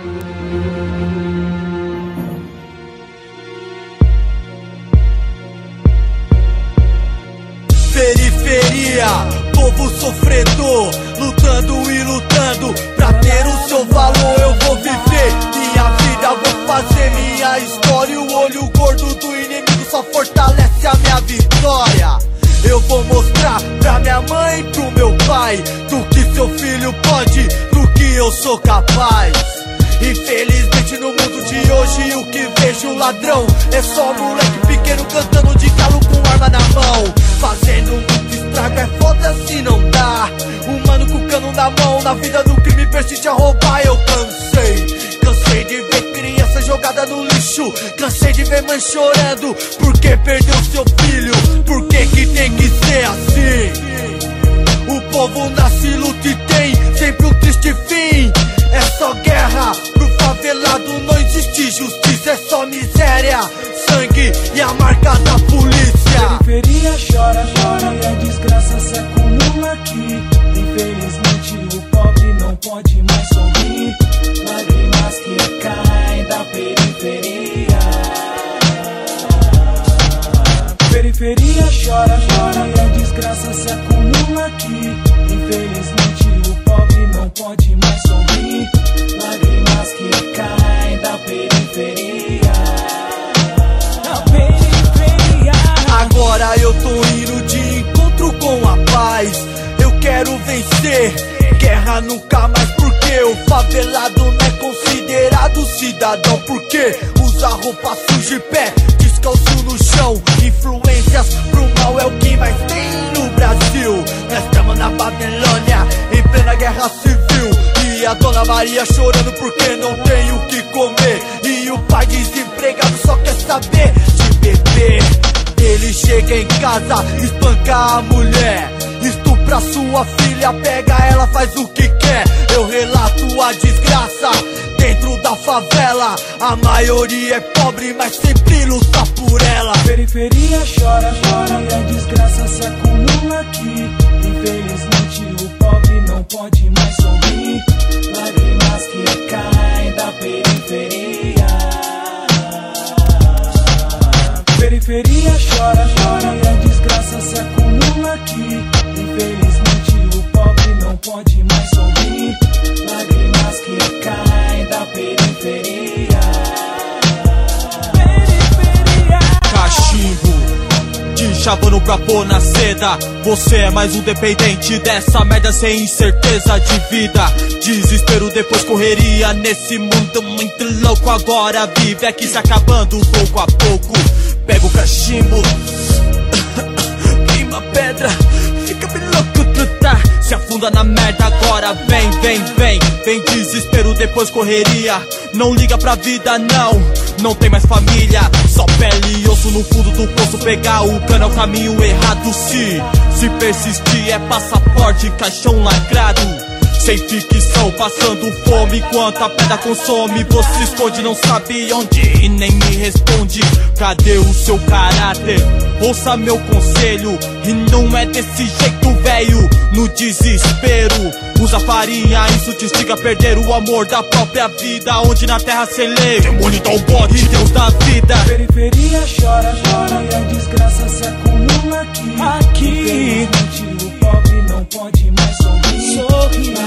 Periferia, povo sofredor, lutando e lutando pra ter o seu valor. Eu vou viver minha vida, vou fazer minha história. O olho gordo do inimigo só fortalece a minha vitória. Eu vou mostrar pra minha mãe e pro meu pai do que seu filho pode, do que eu sou capaz. Infelizmente no mundo de hoje o que vejo ladrão é só moleque pequeno cantando de galo com arma na mão. Fazendo muito estrago é foda se não dá. O mano com cano na mão, na vida do crime persiste a roubar. Eu cansei de ver criança jogada no lixo. Cansei de ver mãe chorando porque perdeu seu filho. Por que que tem que ser assim? O povo nasce, luta e tem sempre um triste fim. É só guerra, pro favelado não existe justiça. É só miséria, sangue e a marca da polícia. Periferia chora, chora e a desgraça se acumula aqui. Infelizmente o pobre não pode mais sorrir. Lágrimas que caem da periferia. Periferia chora, chora e a desgraça se acumula aqui. Infelizmente o pobre não pode mais sorrir. Lágrimas que caem da periferia. Da periferia. Agora eu tô indo de encontro com a paz. Eu quero vencer, guerra nunca mais. Porque o favelado não é considerado cidadão. Porque usa roupa suja e pé descalço no chão. Influências pro mal é o que mais tem no Brasil. Nós estamos na Babilônia, em plena guerra civil. E a dona Maria chorando porque não tem o que comer. E o pai desempregado só quer saber de beber. Ele chega em casa, espanca a mulher, estupra sua filha, pega ela, faz o que quer. Eu relato a desgraça dentro da favela. A maioria é pobre, mas sempre luta por ela. Periferia chora, chora e a desgraça se acumula aqui. Infelizmente o pobre não pode mais sorrir. Lágrimas que caem da periferia. Periferia chora, chora e a desgraça se acumula aqui. Infelizmente o pobre não pode mais sorrir. Lágrimas que caem da periferia. Periferia. Cachimbo de chavando pra pôr na seda. Você é mais um dependente dessa merda sem certeza de vida. Desespero, depois correria nesse mundo muito louco. Agora vive aqui se acabando pouco a pouco. Pega o cachimbo, queima pedra, fica bem louco, tu tá. Se afunda na merda agora, vem, vem, vem. Vem desespero, depois correria. Não liga pra vida não, não tem mais família. Só pele e osso no fundo do poço. Pegar o cano é o caminho errado. Se persistir é passaporte, caixão lacrado. Sem ficção, passando fome enquanto a pedra consome. Você esconde, não sabe onde e nem me responde. Cadê o seu caráter? Ouça meu conselho, e não é desse jeito, velho. No desespero, usa farinha, isso te instiga a perder o amor da própria vida. Onde na terra cê lê, demônio dá o bode, Deus da vida. Periferia chora, chora e a desgraça se acumula aqui. Infelizmente o pobre não pode mais sorrir.